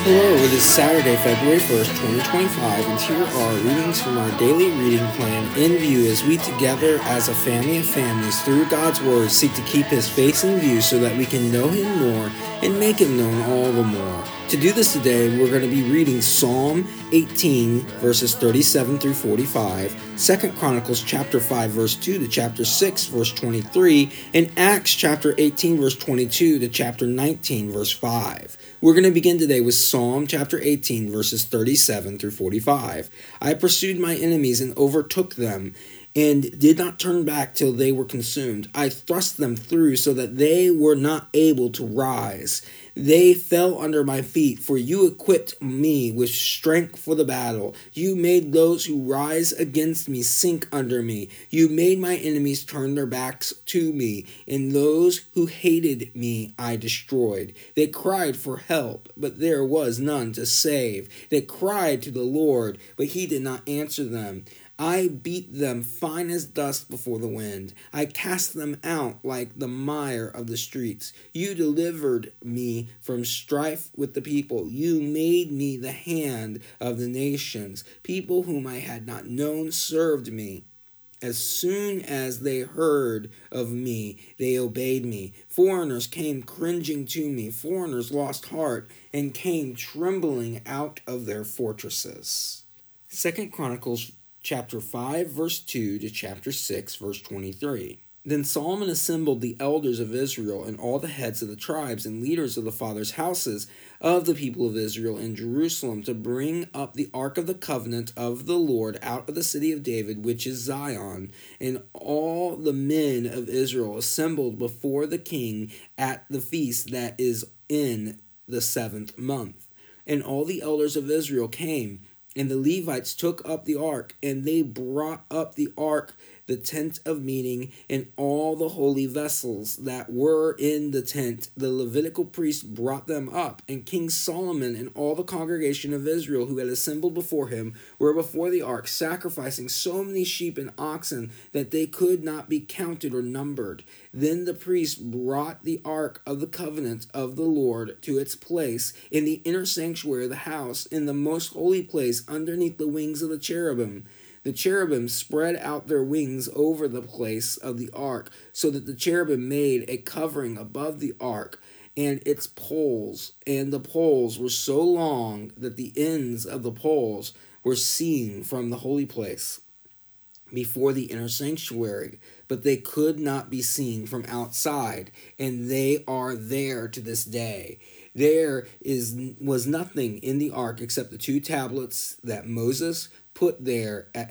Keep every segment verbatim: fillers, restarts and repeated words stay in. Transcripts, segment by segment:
Hello, it is Saturday, February first, twenty twenty-five, and here are readings from our daily reading plan in view as we together as a family of families through God's Word seek to keep His face in view so that we can know Him more and make Him known all the more. To do this today, we're going to be reading Psalm eighteen, verses thirty-seven through forty-five, Second Chronicles chapter five, verse two to chapter six, verse twenty-three, and Acts chapter eighteen, verse twenty-two to chapter nineteen, verse five. We're going to begin today with Psalm chapter eighteen, verses thirty-seven through forty-five. I pursued my enemies and overtook them, and did not turn back till they were consumed. I thrust them through so that they were not able to rise. They fell under my feet, for you equipped me with strength for the battle. You made those who rise against me sink under me. You made my enemies turn their backs to me, and those who hated me I destroyed. They cried for help, but there was none to save. They cried to the Lord, but He did not answer them. I beat them fine as dust before the wind. I cast them out like the mire of the streets. You delivered me from strife with the people. You made me the hand of the nations. People whom I had not known served me. As soon as they heard of me, they obeyed me. Foreigners came cringing to me. Foreigners lost heart and came trembling out of their fortresses. Second Chronicles chapter five, verse two to chapter six, verse twenty-three. Then Solomon assembled the elders of Israel and all the heads of the tribes and leaders of the fathers' houses of the people of Israel in Jerusalem to bring up the ark of the covenant of the Lord out of the city of David, which is Zion. And all the men of Israel assembled before the king at the feast that is in the seventh month. And all the elders of Israel came, and the Levites took up the ark, and they brought up the ark, the tent of meeting, and all the holy vessels that were in the tent. The Levitical priests brought them up, and King Solomon and all the congregation of Israel who had assembled before him were before the ark, sacrificing so many sheep and oxen that they could not be counted or numbered. Then the priests brought the ark of the covenant of the Lord to its place in the inner sanctuary of the house, in the most holy place, underneath the wings of the cherubim. The cherubim spread out their wings over the place of the ark, so that the cherubim made a covering above the ark and its poles. And the poles were so long that the ends of the poles were seen from the holy place before the inner sanctuary, but they could not be seen from outside, and they are there to this day. There is was nothing in the ark except the two tablets that Moses put there at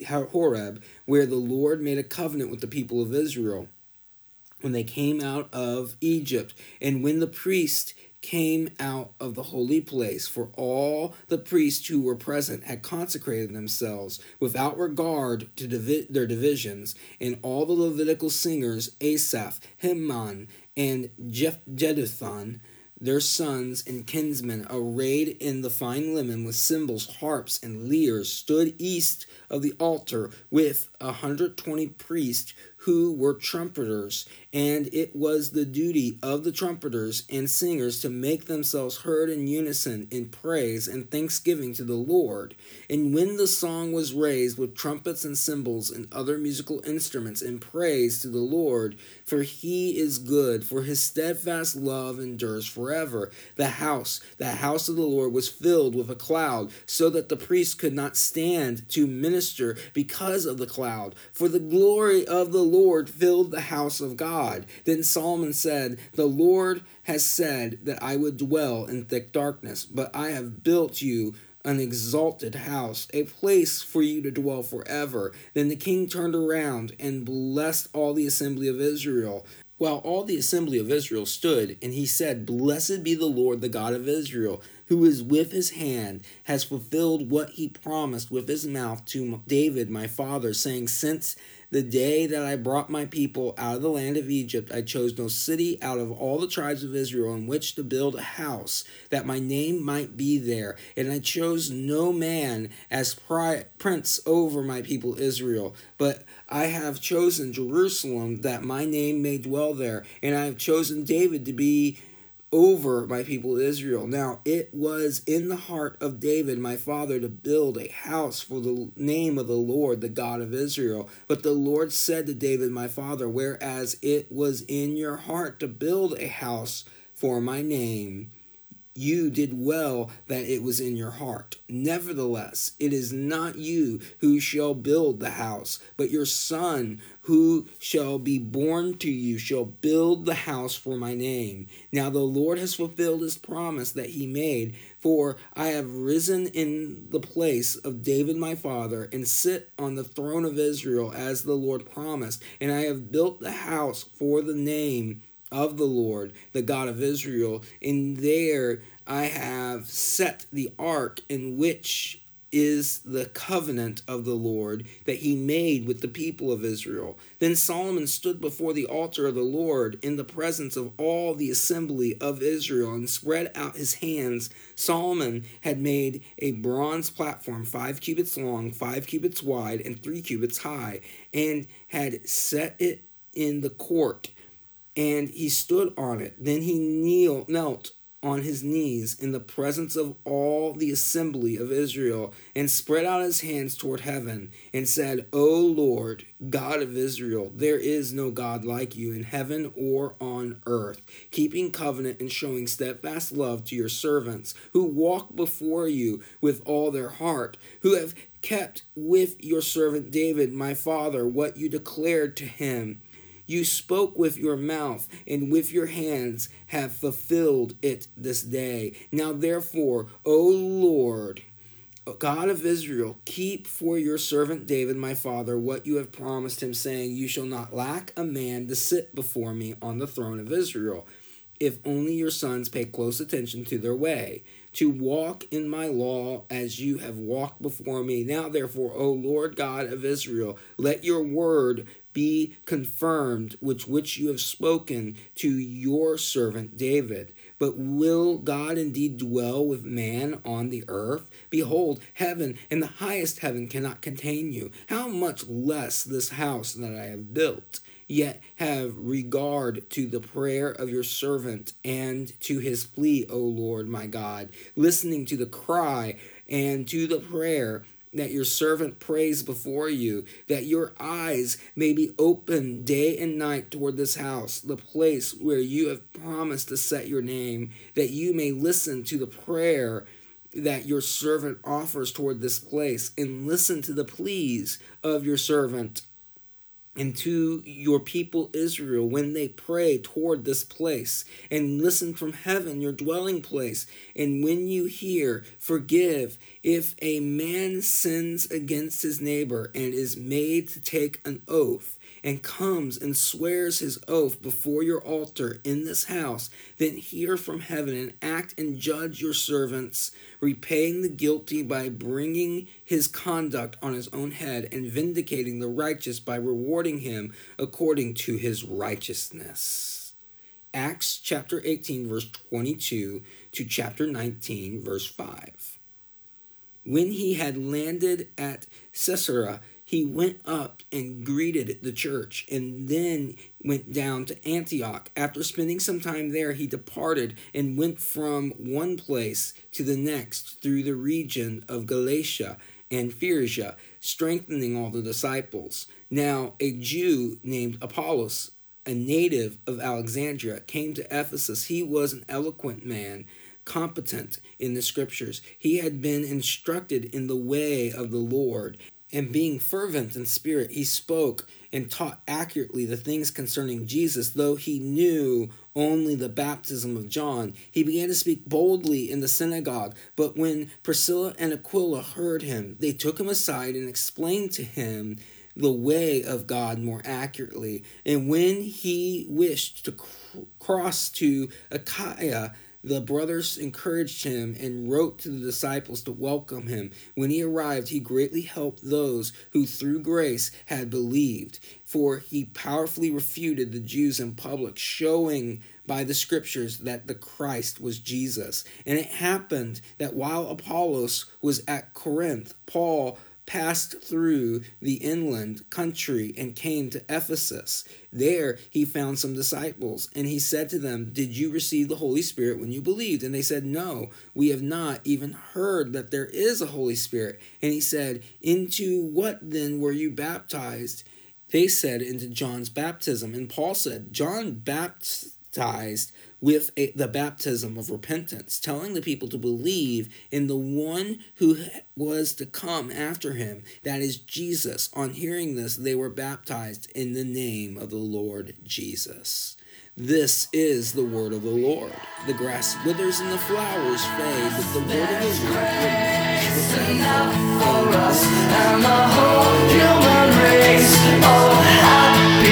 Horeb, where the Lord made a covenant with the people of Israel when they came out of Egypt, and when the priest came out of the holy place, for all the priests who were present had consecrated themselves without regard to divi- their divisions, and all the Levitical singers, Asaph, Heman, and Jeduthun, their sons and kinsmen, arrayed in the fine linen with cymbals, harps, and lyres, stood east of the altar with a hundred twenty priests who were trumpeters. And it was the duty of the trumpeters and singers to make themselves heard in unison in praise and thanksgiving to the Lord. And when the song was raised with trumpets and cymbals and other musical instruments in praise to the Lord, for He is good, for His steadfast love endures forever. The house, the house of the Lord was filled with a cloud, so that the priests could not stand to minister because of the cloud. For the glory of the Lord filled the house of God. Then Solomon said, The Lord has said that I would dwell in thick darkness, but I have built you an exalted house, a place for you to dwell forever. Then the king turned around and blessed all the assembly of Israel, while all the assembly of Israel stood, and he said, Blessed be the Lord, the God of Israel, who is with his hand, has fulfilled what he promised with his mouth to David my father, saying, Since the day that I brought my people out of the land of Egypt, I chose no city out of all the tribes of Israel in which to build a house, that my name might be there. And I chose no man as pri- prince over my people Israel, but I have chosen Jerusalem, that my name may dwell there. And I have chosen David to be over my people Israel. Now it was in the heart of David my father to build a house for the name of the Lord, the God of Israel. But the Lord said to David my father, whereas it was in your heart to build a house for my name, you did well that it was in your heart. Nevertheless, it is not you who shall build the house, but your son who shall be born to you shall build the house for my name. Now the Lord has fulfilled his promise that he made, for I have risen in the place of David my father, and sit on the throne of Israel as the Lord promised, and I have built the house for the name of the Lord, the God of Israel, and there I have set the ark, in which is the covenant of the Lord that he made with the people of Israel. Then Solomon stood before the altar of the Lord in the presence of all the assembly of Israel and spread out his hands. Solomon had made a bronze platform five cubits long, five cubits wide, and three cubits high, and had set it in the court. And he stood on it. Then he kneel, knelt on his knees in the presence of all the assembly of Israel, and spread out his hands toward heaven, and said, O Lord, God of Israel, there is no God like you in heaven or on earth, keeping covenant and showing steadfast love to your servants, who walk before you with all their heart, who have kept with your servant David, my father, what you declared to him. You spoke with your mouth, and with your hands have fulfilled it this day. Now therefore, O Lord, God of Israel, keep for your servant David my father what you have promised him, saying, you shall not lack a man to sit before me on the throne of Israel, if only your sons pay close attention to their way, to walk in my law as you have walked before me. Now therefore, O Lord God of Israel, let your word be confirmed, which which you have spoken to your servant David. But will God indeed dwell with man on the earth? Behold, heaven and the highest heaven cannot contain you. How much less this house that I have built? Yet have regard to the prayer of your servant and to his plea, O Lord my God, listening to the cry and to the prayer that your servant prays before you, that your eyes may be open day and night toward this house, the place where you have promised to set your name, that you may listen to the prayer that your servant offers toward this place, and listen to the pleas of your servant and to your people Israel when they pray toward this place, and listen from heaven, your dwelling place. And when you hear, forgive if a man sins against his neighbor and is made to take an oath, and comes and swears his oath before your altar in this house, then hear from heaven and act and judge your servants, repaying the guilty by bringing his conduct on his own head, and vindicating the righteous by rewarding him according to his righteousness. Acts chapter eighteen, verse twenty-two to chapter nineteen, verse five. When he had landed at Caesarea, he went up and greeted the church, and then went down to Antioch. After spending some time there, he departed and went from one place to the next through the region of Galatia and Phrygia, strengthening all the disciples. Now a Jew named Apollos, a native of Alexandria, came to Ephesus. He was an eloquent man, competent in the scriptures. He had been instructed in the way of the Lord, and being fervent in spirit, he spoke and taught accurately the things concerning Jesus, though he knew only the baptism of John. He began to speak boldly in the synagogue, but when Priscilla and Aquila heard him, they took him aside and explained to him the way of God more accurately. And when he wished to cr- cross to Achaia, the brothers encouraged him and wrote to the disciples to welcome him. When he arrived, he greatly helped those who through grace had believed, for he powerfully refuted the Jews in public, showing by the scriptures that the Christ was Jesus. And it happened that while Apollos was at Corinth, Paul passed through the inland country and came to Ephesus. There he found some disciples, and he said to them, "Did you receive the Holy Spirit when you believed?" And they said, "No, we have not even heard that there is a Holy Spirit." And he said, "Into what then were you baptized?" They said, "Into John's baptism." And Paul said, "John baptized with a, the baptism of repentance, telling the people to believe in the one who was to come after him, that is Jesus." On hearing this, they were baptized in the name of the Lord Jesus. This is the word of the Lord. The grass withers and the flowers fade, but the word of the Lord remains forever. For us and the whole human race. Oh, happy